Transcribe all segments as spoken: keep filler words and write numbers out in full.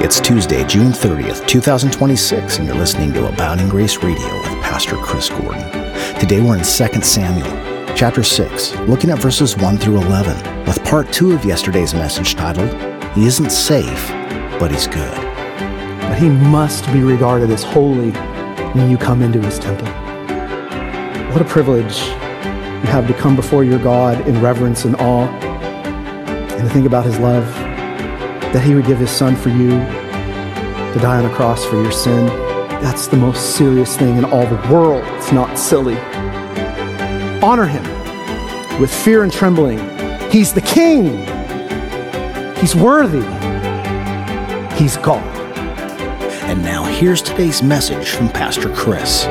It's Tuesday, June thirtieth, twenty twenty-six, and you're listening to Abounding Grace Radio with Pastor Chris Gordon. Today we're in Second Samuel, chapter six, looking at verses one through eleven, with part two of yesterday's message titled, He Isn't Safe, but He's Good. But He must be regarded as holy when you come into His temple. What a privilege you have to come before your God in reverence and awe, and to think about His love, that He would give His Son for you to die on a cross for your sin. That's the most serious thing in all the world. It's not silly. Honor Him with fear and trembling. He's the King. He's worthy. He's God. And now here's today's message from Pastor Chris.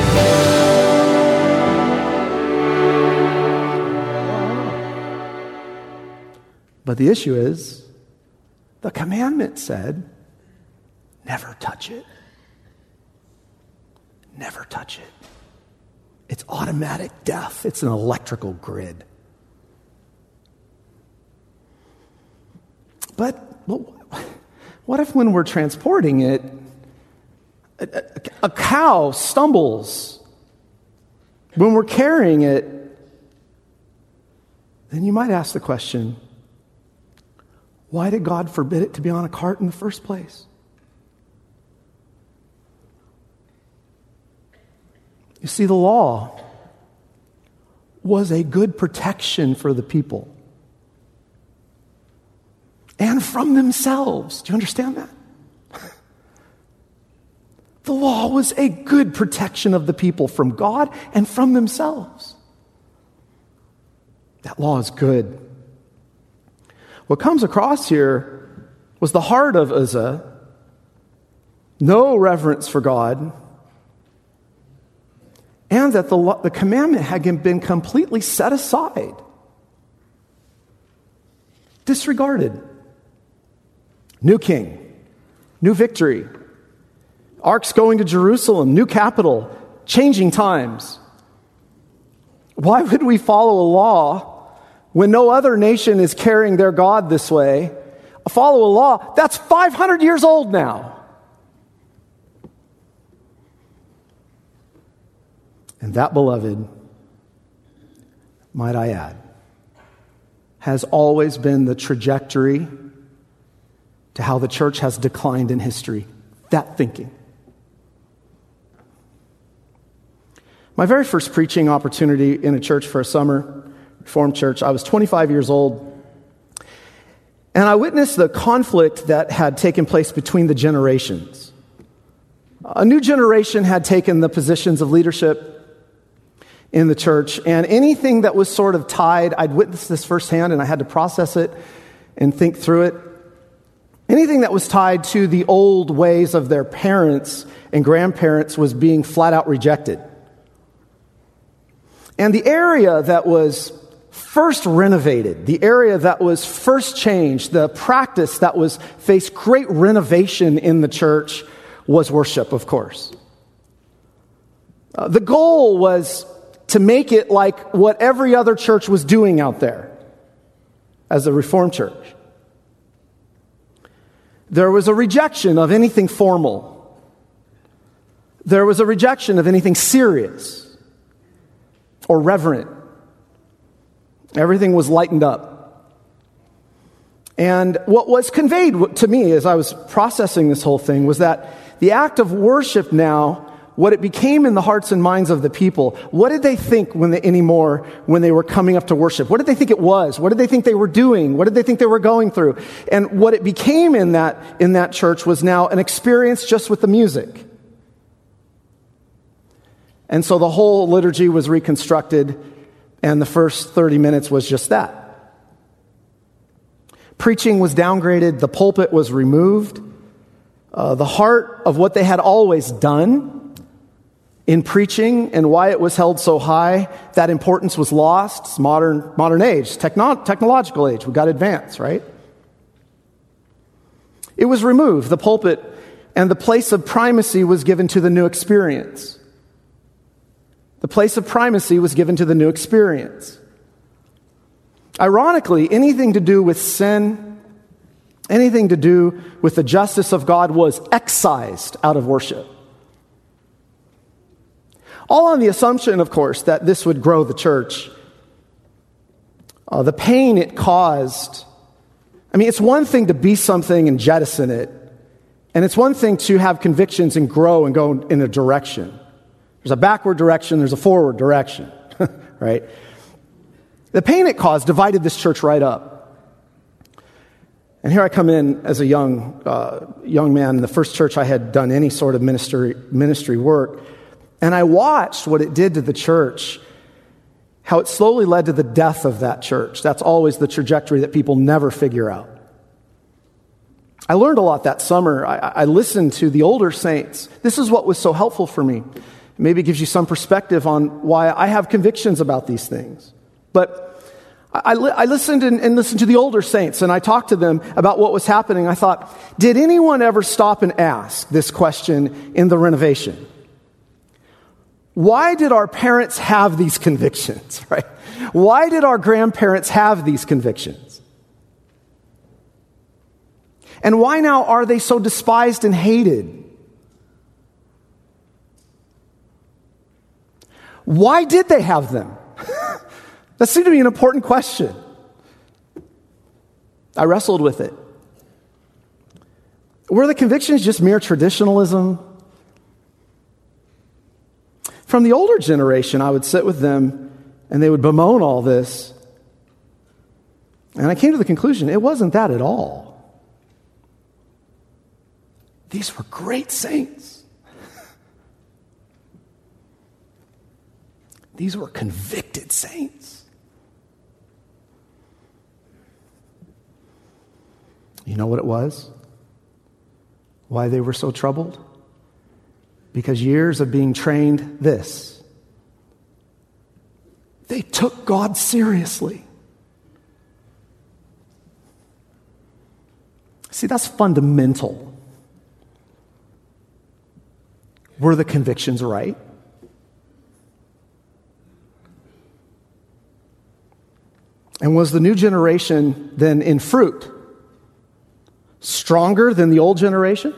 But the issue is, the commandment said, never touch it. Never touch it. It's automatic death. It's an electrical grid. But what if when we're transporting it, a, a, a cow stumbles? When we're carrying it, then you might ask the question, why did God forbid it to be on a cart in the first place? You see, the law was a good protection for the people and from themselves. Do you understand that? The law was a good protection of the people from God and from themselves. That law is good. What comes across here was the heart of Uzzah. No reverence for God. And that the, the commandment had been completely set aside. Disregarded. New king. New victory. Arks going to Jerusalem. New capital. Changing times. Why would we follow a law when no other nation is carrying their God this way? Follow a law that's five hundred years old now. And that, beloved, might I add, has always been the trajectory to how the church has declined in history. That thinking. My very first preaching opportunity in a church for a summer, Reformed church, I was twenty-five years old, and I witnessed the conflict that had taken place between the generations. A new generation had taken the positions of leadership in the church, and anything that was sort of tied, I'd witnessed this firsthand, and I had to process it and think through it. Anything that was tied to the old ways of their parents and grandparents was being flat out rejected. And the area that was first renovated, the area that was first changed, the practice that was faced great renovation in the church was worship, of course. Uh, the goal was to make it like what every other church was doing out there as a Reformed church. There was a rejection of anything formal. There was a rejection of anything serious or reverent. Everything was lightened up. And what was conveyed to me as I was processing this whole thing was that the act of worship now, what it became in the hearts and minds of the people, what did they think when they, anymore when they were coming up to worship? What did they think it was? What did they think they were doing? What did they think they were going through? And what it became in that, in that church was now an experience just with the music. And so the whole liturgy was reconstructed, and the first thirty minutes was just that. Preaching was downgraded, the pulpit was removed. Uh, the heart of what they had always done in preaching and why it was held so high, that importance was lost. It's modern, modern age, techno- technological age. We've got to advance, right? It was removed, the pulpit, and the place of primacy was given to the new experience. The place of primacy was given to the new experience. Ironically, anything to do with sin Anything to do with the justice of God was excised out of worship. All on the assumption, of course, that this would grow the church. Uh, the pain it caused, I mean, it's one thing to be something and jettison it, and it's one thing to have convictions and grow and go in a direction. There's a backward direction, there's a forward direction, right? The pain it caused divided this church right up. And here I come in as a young uh, young man in the first church I had done any sort of ministry ministry work, and I watched what it did to the church, how it slowly led to the death of that church. That's always the trajectory that people never figure out. I learned a lot that summer. I, I listened to the older saints. This is what was so helpful for me. Maybe it gives you some perspective on why I have convictions about these things. But I, I listened and, and listened to the older saints, and I talked to them about what was happening. I thought, did anyone ever stop and ask this question in the renovation? Why did our parents have these convictions, right? Why did our grandparents have these convictions? And why now are they so despised and hated? Why did they have them? That seemed to be an important question. I wrestled with it. Were the convictions just mere traditionalism? From the older generation, I would sit with them and they would bemoan all this. And I came to the conclusion, it wasn't that at all. These were great saints. These were convicted saints. You know what it was? Why they were so troubled? Because years of being trained this. They took God seriously. See, that's fundamental. Were the convictions right? And was the new generation then in fruit stronger than the old generation?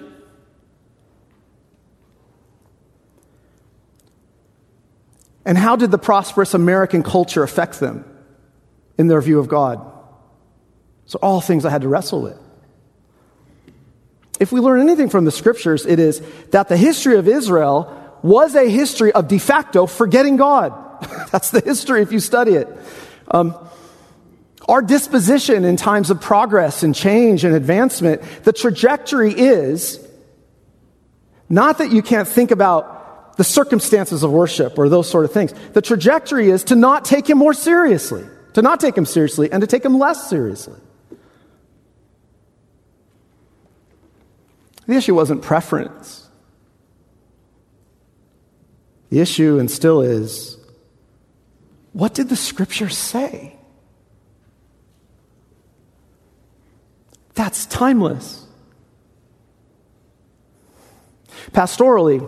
And how did the prosperous American culture affect them in their view of God? So all things I had to wrestle with. If we learn anything from the scriptures, it is that the history of Israel was a history of de facto forgetting God. That's the history if you study it. Um, Our disposition in times of progress and change and advancement, the trajectory is not that you can't think about the circumstances of worship or those sort of things. The trajectory is to not take him more seriously, to not take him seriously and to take him less seriously. The issue wasn't preference. The issue, and still is, what did the scriptures say? That's timeless. Pastorally,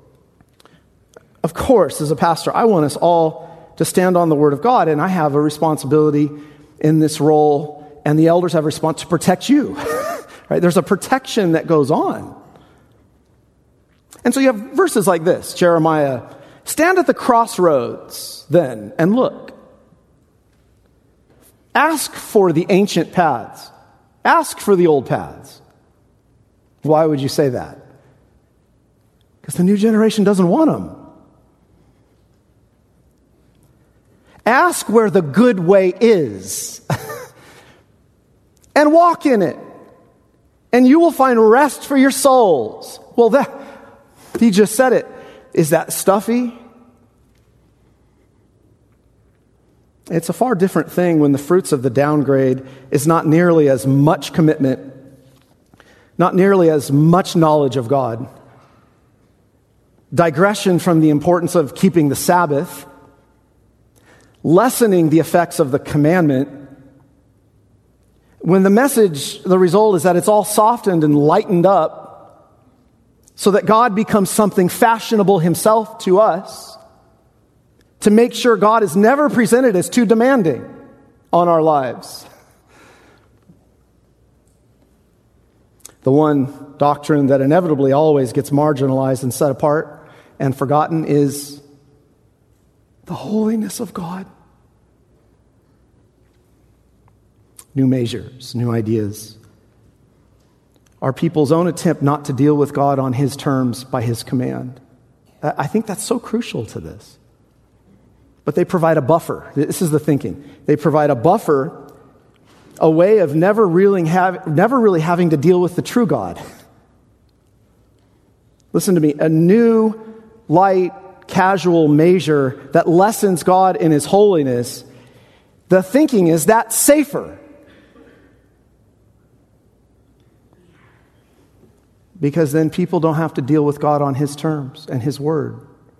of course, as a pastor, I want us all to stand on the Word of God, and I have a responsibility in this role, and the elders have a responsibility to protect you. Right? There's a protection that goes on. And so you have verses like this, Jeremiah, stand at the crossroads then and look. Ask for the ancient paths. Ask for the old paths. Why would you say that? Because the new generation doesn't want them. Ask where the good way is and walk in it, and you will find rest for your souls. Well, that he just said it. Is that stuffy? It's a far different thing when the fruits of the downgrade is not nearly as much commitment, not nearly as much knowledge of God, digression from the importance of keeping the Sabbath, lessening the effects of the commandment, when the message, the result is that it's all softened and lightened up so that God becomes something fashionable himself to us, to make sure God is never presented as too demanding on our lives. The one doctrine that inevitably always gets marginalized and set apart and forgotten is the holiness of God. New measures, new ideas. Our people's own attempt not to deal with God on His terms by His command. I think that's so crucial to this. But they provide a buffer. This is the thinking. They provide a buffer, a way of never really, have, never really having to deal with the true God. Listen to me. A new, light, casual measure that lessens God in His holiness. The thinking is that's safer. Because then people don't have to deal with God on His terms and His word.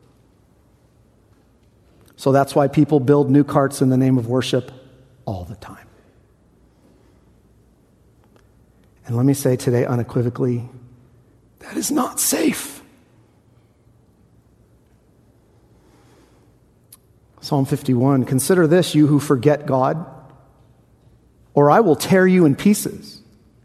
So that's why people build new carts in the name of worship all the time. And let me say today unequivocally, that is not safe. Psalm fifty-one, consider this, you who forget God, or I will tear you in pieces,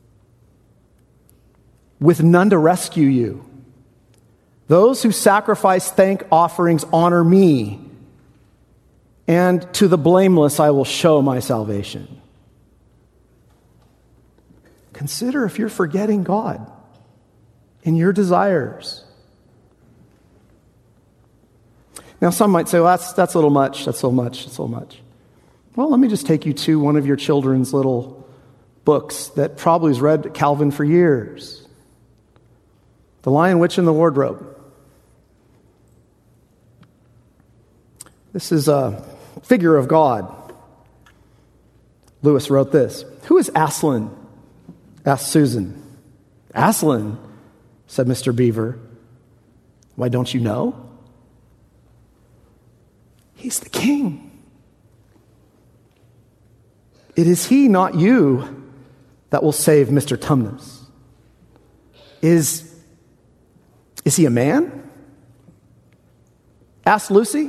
with none to rescue you. Those who sacrifice thank offerings honor me, and to the blameless I will show my salvation. Consider if you're forgetting God in your desires. Now, some might say, well, that's, that's a little much, that's so much, that's so much. Well, let me just take you to one of your children's little books that probably has read Calvin for years. The Lion, Witch, and the Wardrobe. This is a figure of God. Lewis wrote this. Who is Aslan? Asked Susan. Aslan, said Mister Beaver. Why, don't you know? He's the king. It is he, not you, that will save Mister Tumnus. Is, is he a man? Asked Lucy.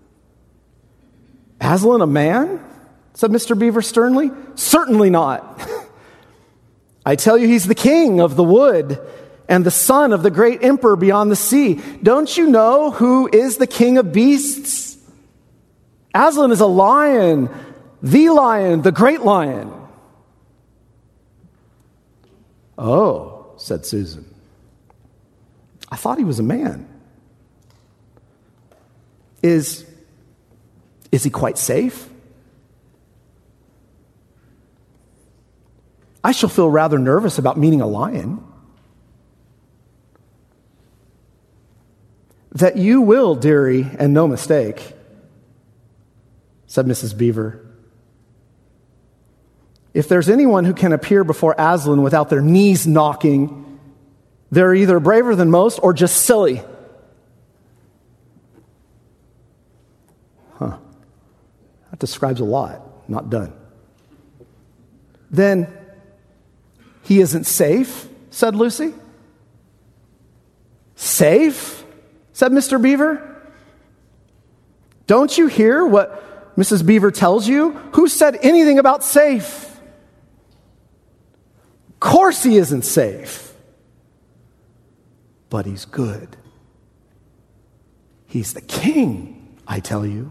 Aslan a man? Said Mister Beaver sternly. Certainly not. I tell you, he's the king of the wood and the son of the great emperor beyond the sea. Don't you know who is the king of beasts? Aslan is a lion, the lion, the great lion. Oh, said Susan. I thought he was a man. Is, is he quite safe? I shall feel rather nervous about meeting a lion. That you will, dearie, and no mistake, said Missus Beaver. If there's anyone who can appear before Aslan without their knees knocking, they're either braver than most or just silly. Huh. That describes a lot. Not done. Then, he isn't safe, said Lucy. Safe? Said Mister Beaver. Don't you hear what Missus Beaver tells you? Who said anything about safe? Of course he isn't safe. But he's good. He's the king, I tell you.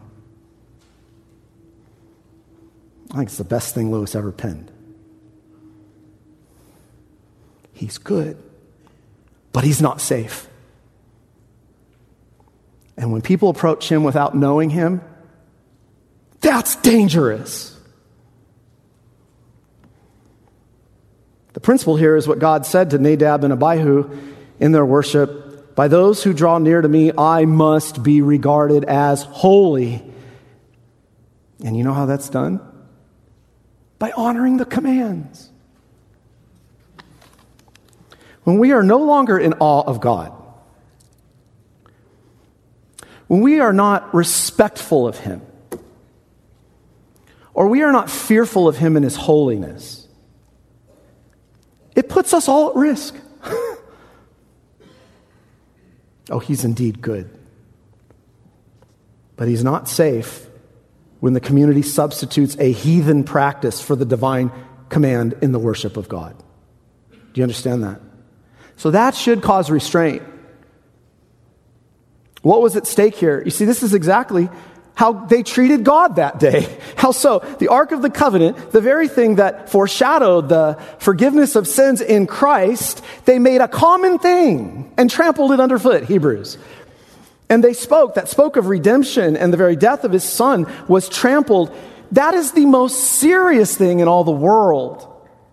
I think it's the best thing Lewis ever penned. He's good, but he's not safe. And when people approach him without knowing him, that's dangerous. The principle here is what God said to Nadab and Abihu in their worship. By those who draw near to me, I must be regarded as holy. And you know how that's done? By honoring the commands. When we are no longer in awe of God, when we are not respectful of Him, or we are not fearful of Him and His holiness, it puts us all at risk. Oh, He's indeed good. But He's not safe when the community substitutes a heathen practice for the divine command in the worship of God. Do you understand that? So that should cause restraint. What was at stake here? You see, this is exactly how they treated God that day. How so? The Ark of the Covenant, the very thing that foreshadowed the forgiveness of sins in Christ, they made a common thing and trampled it underfoot, Hebrews. And they spoke, that spoke of redemption, and the very death of his son was trampled. That is the most serious thing in all the world.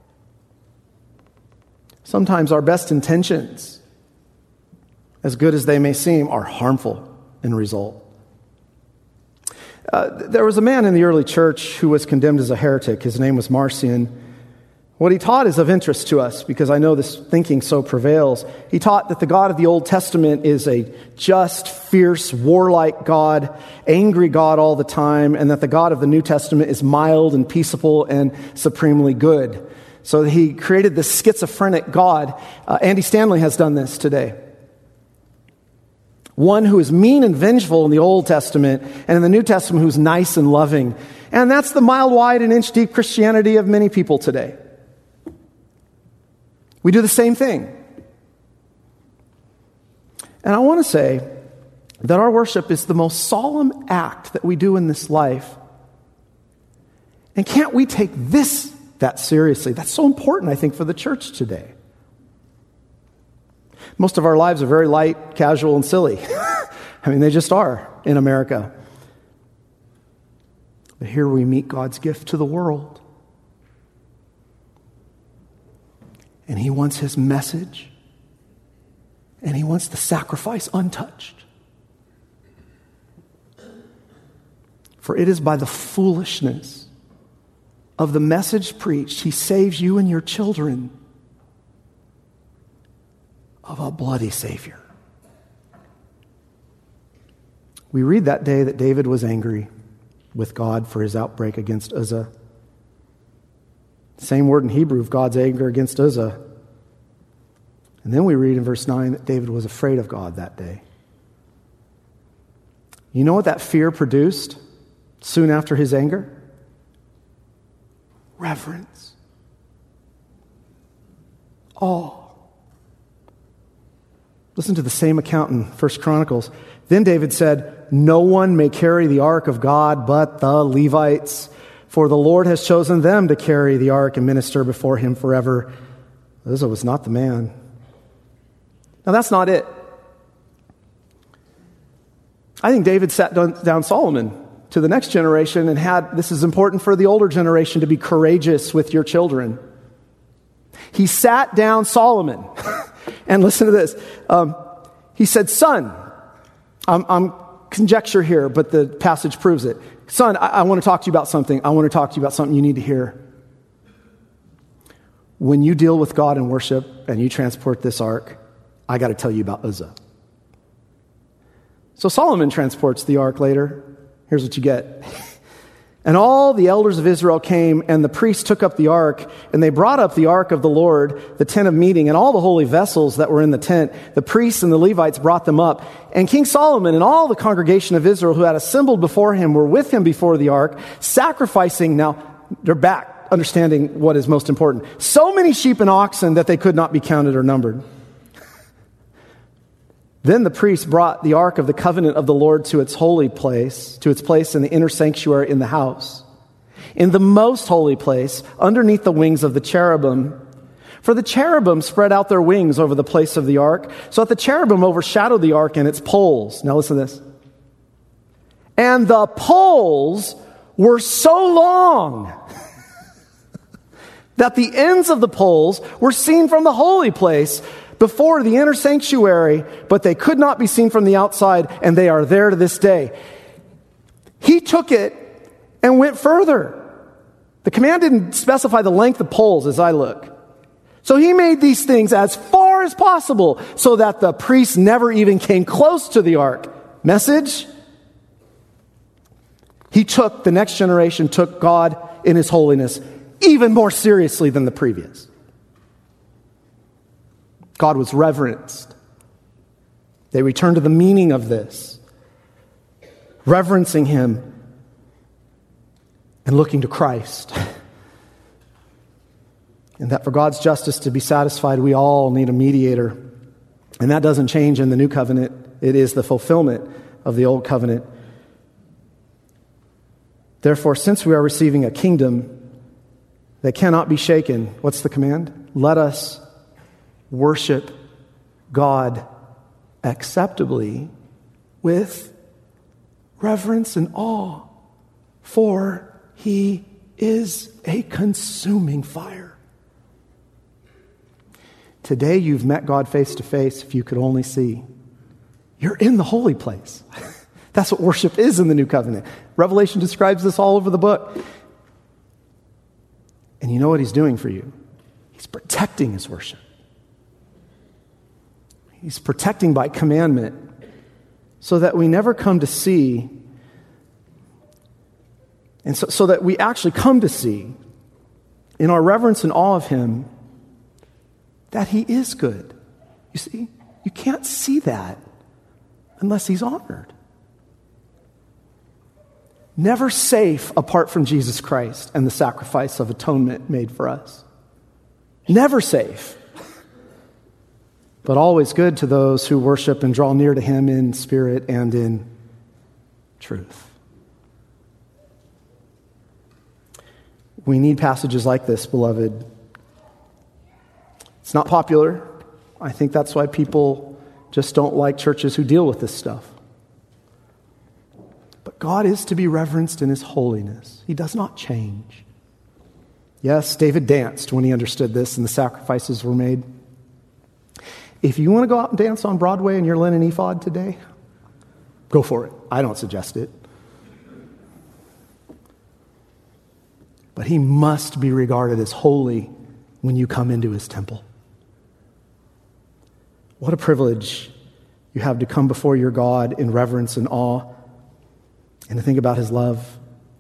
Sometimes our best intentions, as good as they may seem, are harmful in result. Uh, there was a man in the early church who was condemned as a heretic. His name was Marcion. What he taught is of interest to us because I know this thinking so prevails. He taught that the God of the Old Testament is a just, fierce, warlike God, angry God all the time, and that the God of the New Testament is mild and peaceable and supremely good. So he created this schizophrenic God. Uh, Andy Stanley has done this today. One who is mean and vengeful in the Old Testament, and in the New Testament who's nice and loving. And that's the mile wide and inch deep Christianity of many people today. We do the same thing. And I want to say that our worship is the most solemn act that we do in this life. And can't we take this that seriously? That's so important, I think, for the church today. Most of our lives are very light, casual, and silly. I mean, they just are in America. But here we meet God's gift to the world. And he wants his message, and he wants the sacrifice untouched. For it is by the foolishness of the message preached, he saves you and your children of a bloody Savior. We read that day that David was angry with God for his outbreak against Uzzah. Same word in Hebrew of God's anger against Uzzah. And then we read in verse nine that David was afraid of God that day. You know what that fear produced soon after his anger? Reverence. Awe. Listen to the same account in First Chronicles. Then David said, "No one may carry the ark of God but the Levites, for the Lord has chosen them to carry the ark and minister before him forever." Uzzah was not the man. Now that's not it. I think David sat down Solomon to the next generation and had, this is important for the older generation, to be courageous with your children. He sat down Solomon, and listen to this. Um, he said, "Son," I'm, I'm conjecture here, but the passage proves it. "Son, I, I want to talk to you about something. I want to talk to you about something you need to hear. When you deal with God in worship and you transport this ark, I got to tell you about Uzzah." So Solomon transports the ark later. Here's what you get. "And all the elders of Israel came, and the priests took up the ark, and they brought up the ark of the Lord, the tent of meeting, and all the holy vessels that were in the tent. The priests and the Levites brought them up. And King Solomon and all the congregation of Israel who had assembled before him were with him before the ark, sacrificing," now they're back, understanding what is most important, "so many sheep and oxen that they could not be counted or numbered. Then the priests brought the ark of the covenant of the Lord to its holy place, to its place in the inner sanctuary in the house, in the most holy place, underneath the wings of the cherubim. For the cherubim spread out their wings over the place of the ark, so that the cherubim overshadowed the ark and its poles." Now listen to this. "And the poles were so long that the ends of the poles were seen from the holy place before the inner sanctuary, but they could not be seen from the outside, and they are there to this day." He took it and went further. The command didn't specify the length of poles as I look. So he made these things as far as possible so that the priests never even came close to the ark. Message? He took, the next generation took God in his holiness even more seriously than the previous. God was reverenced. They returned to the meaning of this, reverencing him and looking to Christ. And that for God's justice to be satisfied, we all need a mediator. And that doesn't change in the new covenant. It is the fulfillment of the old covenant. Therefore, since we are receiving a kingdom that cannot be shaken, what's the command? Let us worship God acceptably with reverence and awe, for he is a consuming fire. Today you've met God face to face, if you could only see. You're in the holy place. That's what worship is in the new covenant. Revelation describes this all over the book. And you know what he's doing for you? He's protecting his worship. He's protecting by commandment so that we never come to see, and so, so that we actually come to see in our reverence and awe of him that he is good. You see, you can't see that unless he's honored. Never safe apart from Jesus Christ and the sacrifice of atonement made for us. Never safe. But always good to those who worship and draw near to him in spirit and in truth. We need passages like this, beloved. It's not popular. I think that's why people just don't like churches who deal with this stuff. But God is to be reverenced in his holiness. He does not change. Yes, David danced when he understood this and the sacrifices were made. If you want to go out and dance on Broadway in your linen ephod today, go for it. I don't suggest it. But he must be regarded as holy when you come into his temple. What a privilege you have to come before your God in reverence and awe and to think about his love,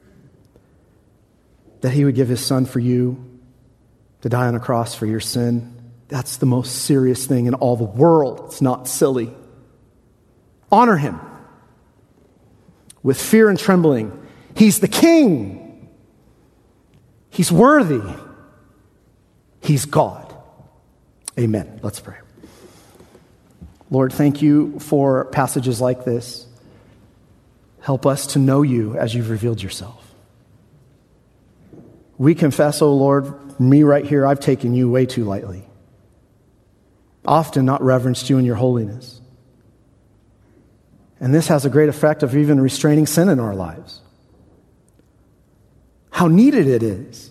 that he would give his son for you to die on a cross for your sin. That's the most serious thing in all the world. It's not silly. Honor him with fear and trembling. He's the king. He's worthy. He's God. Amen. Let's pray. Lord, thank you for passages like this. Help us to know you as you've revealed yourself. We confess, oh Lord, me right here, I've taken you way too lightly. Often not reverenced you in your holiness. And this has a great effect of even restraining sin in our lives. How needed it is.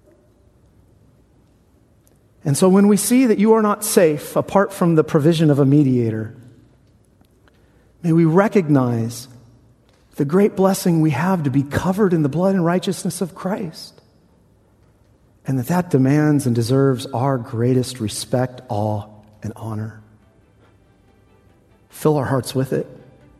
And so when we see that you are not safe apart from the provision of a mediator, may we recognize the great blessing we have to be covered in the blood and righteousness of Christ. And that that demands and deserves our greatest respect, awe, and honor. Fill our hearts with it.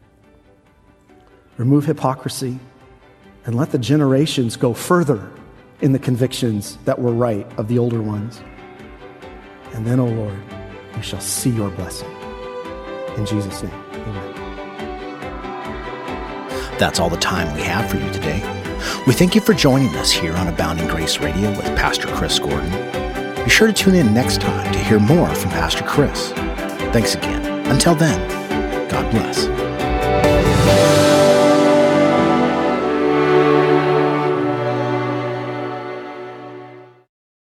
Remove hypocrisy and let the generations go further in the convictions that were right of the older ones. And then, O Lord, we shall see your blessing. In Jesus' name, amen. That's all the time we have for you today. We thank you for joining us here on Abounding Grace Radio with Pastor Chris Gordon. Be sure to tune in next time to hear more from Pastor Chris. Thanks again. Until then, God bless.